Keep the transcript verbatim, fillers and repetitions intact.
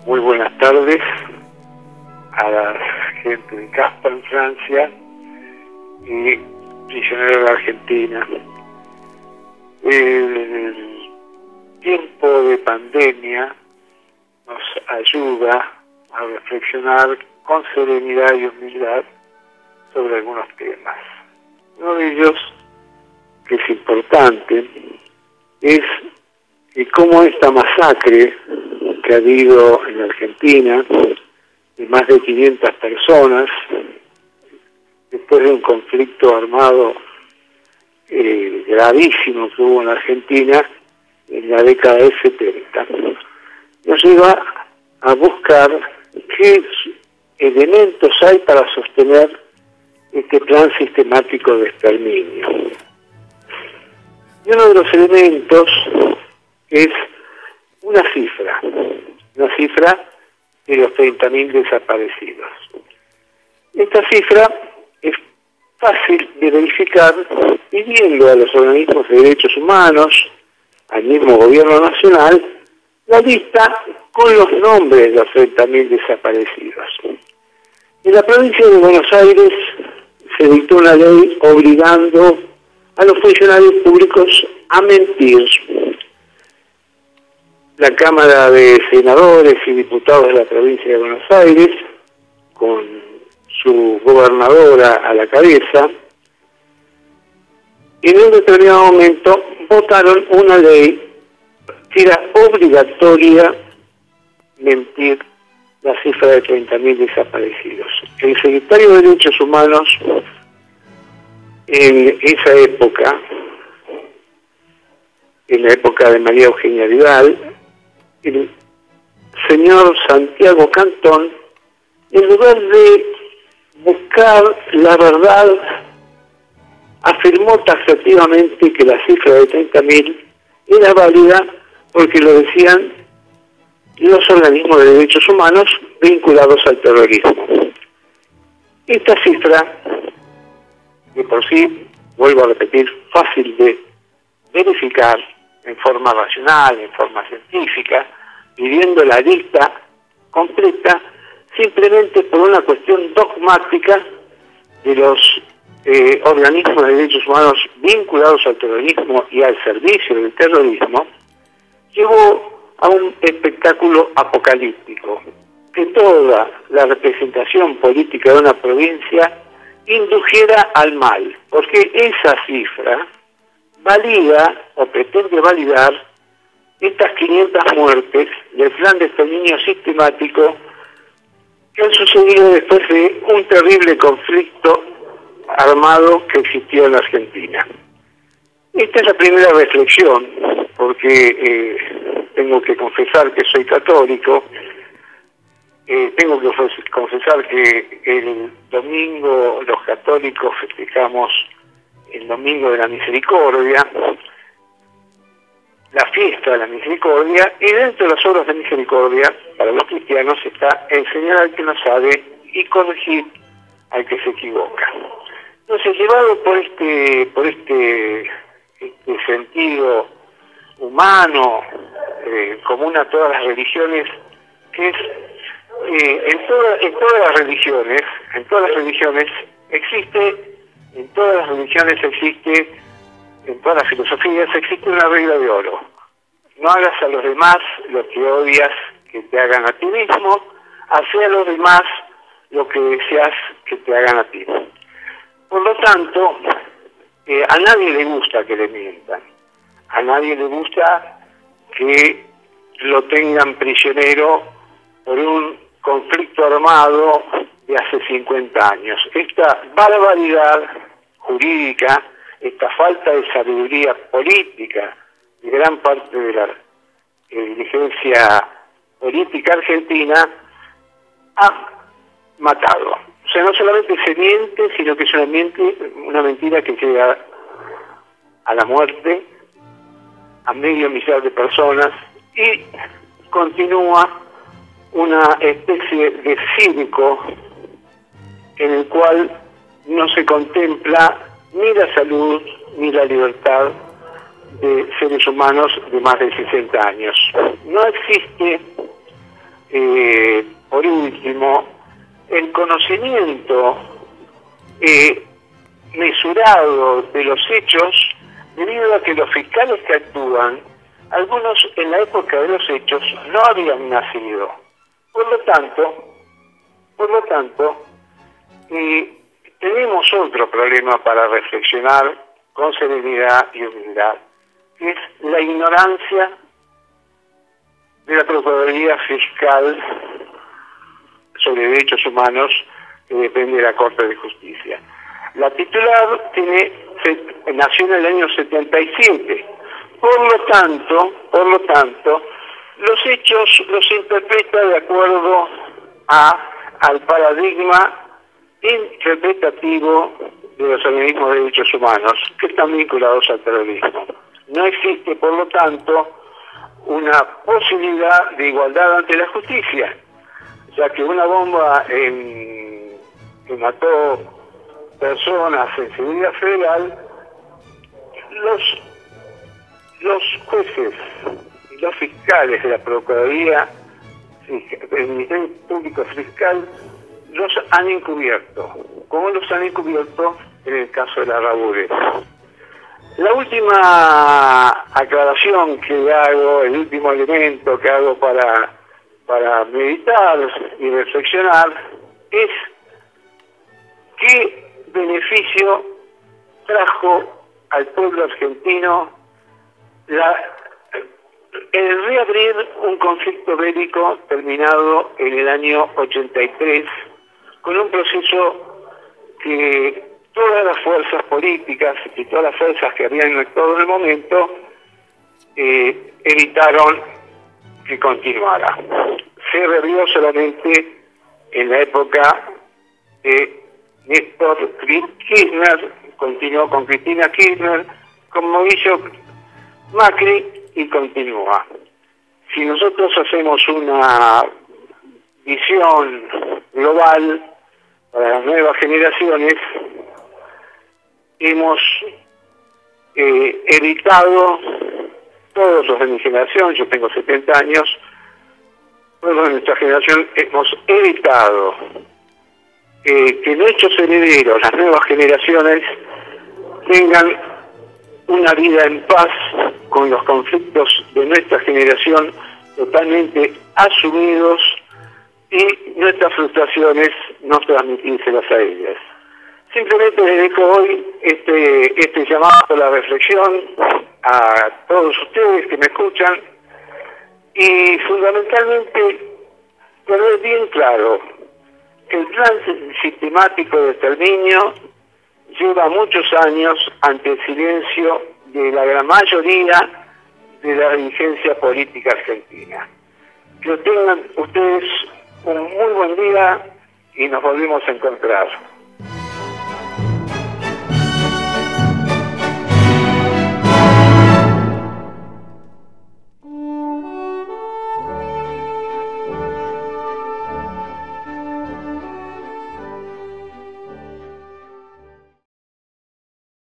Muy buenas tardes a la gente de Caspa en Francia y prisioneros de Argentina. El tiempo de pandemia nos ayuda a reflexionar con serenidad y humildad sobre algunos temas. Uno de ellos, que es importante, es que cómo esta masacre que ha habido en Argentina de más de quinientas personas después de un conflicto armado eh, gravísimo que hubo en Argentina en la década del setenta, nos lleva a buscar qué elementos hay para sostener este plan sistemático de exterminio. Y uno de los elementos es una cifra, una cifra de los treinta mil desaparecidos. Esta cifra es fácil de verificar pidiendo a los organismos de derechos humanos, al mismo gobierno nacional, la lista con los nombres de los treinta mil desaparecidos. En la provincia de Buenos Aires se dictó una ley obligando a los funcionarios públicos a mentir. La Cámara de Senadores y Diputados de la provincia de Buenos Aires, con su gobernadora a la cabeza, en un determinado momento votaron una ley que era obligatoria mentir la cifra de treinta mil desaparecidos. El secretario de Derechos Humanos en esa época, en la época de María Eugenia Vidal, el señor Santiago Cantón, en lugar de buscar la verdad, afirmó taxativamente que la cifra de treinta mil era válida porque lo decían los organismos de derechos humanos vinculados al terrorismo. Esta cifra, de por sí, vuelvo a repetir, fácil de verificar en forma racional, en forma científica, pidiendo la lista completa, simplemente por una cuestión dogmática de los eh, organismos de derechos humanos vinculados al terrorismo y al servicio del terrorismo, llevó a un espectáculo apocalíptico, que toda la representación política de una provincia indujera al mal, porque esa cifra valida o pretende validar estas quinientas muertes del plan de exterminio sistemático que han sucedido después de un terrible conflicto armado que existió en Argentina. Esta es la primera reflexión, porque eh, tengo que confesar que soy católico, eh, tengo que confesar que el domingo los católicos festejamos el Domingo de la Misericordia, la fiesta de la misericordia, y dentro de las obras de misericordia para los cristianos está enseñar al que no sabe y corregir al que se equivoca. Entonces, llevado por este por este, este sentido humano, eh, común a todas las religiones, que es eh, en, toda, en todas las religiones, en todas las religiones existe, en todas las religiones existe, en todas las filosofías existe una regla de oro. No hagas a los demás lo que odias que te hagan a ti mismo, haz a los demás lo que deseas que te hagan a ti. Por lo tanto, eh, a nadie le gusta que le mientan, a nadie le gusta que lo tengan prisionero por un conflicto armado de hace cincuenta años. Esta barbaridad jurídica, esta falta de sabiduría política de gran parte de la eh, dirigencia política argentina ha matado. O sea, no solamente se miente, sino que es una, miente, una mentira que llega a la muerte a medio millar de personas y continúa una especie de circo en el cual no se contempla ni la salud ni la libertad de seres humanos de más de sesenta años. No existe eh, por último, el conocimiento eh, mesurado de los hechos, debido a que los fiscales que actúan, algunos en la época de los hechos no habían nacido. Por lo tanto, por lo tanto, eh, tenemos otro problema para reflexionar con serenidad y humildad, que es la ignorancia de la Procuraduría Fiscal sobre Derechos Humanos, que depende de la Corte de Justicia. La titular tiene, se, nació en el año setenta y siete. Por lo tanto, por lo tanto, los hechos los interpreta de acuerdo a, al paradigma interpretativo de los organismos de derechos humanos, que están vinculados al terrorismo. No existe, por lo tanto, una posibilidad de igualdad ante la justicia, ya que una bomba en, que mató personas en seguridad federal, los, los jueces y los fiscales de la Procuraduría, el Ministerio Público Fiscal, los han encubierto, como los han encubierto en el caso de la Rabures. La última aclaración que hago, el último elemento que hago para, para meditar y reflexionar es qué beneficio trajo al pueblo argentino la, el reabrir un conflicto bélico terminado en el año ochenta y tres, con un proceso que todas las fuerzas políticas y todas las fuerzas que habían actuado en el momento eh, evitaron que continuara. Se reabrió solamente en la época de Néstor Kirchner, continuó con Cristina Kirchner, con Mauricio Macri y continúa. Si nosotros hacemos una visión global para las nuevas generaciones, hemos eh, evitado, todos los de mi generación, yo tengo setenta años, todos de nuestra generación hemos evitado eh, que nuestros herederos, las nuevas generaciones, tengan una vida en paz con los conflictos de nuestra generación totalmente asumidos y nuestras frustraciones no transmitírselas a ellas. Simplemente les dejo hoy este, este llamado a la reflexión a todos ustedes que me escuchan y fundamentalmente tener bien claro que el plan sistemático de exterminio lleva muchos años ante el silencio de la gran mayoría de la dirigencia política argentina. Que tengan ustedes un muy buen día y nos volvemos a encontrar.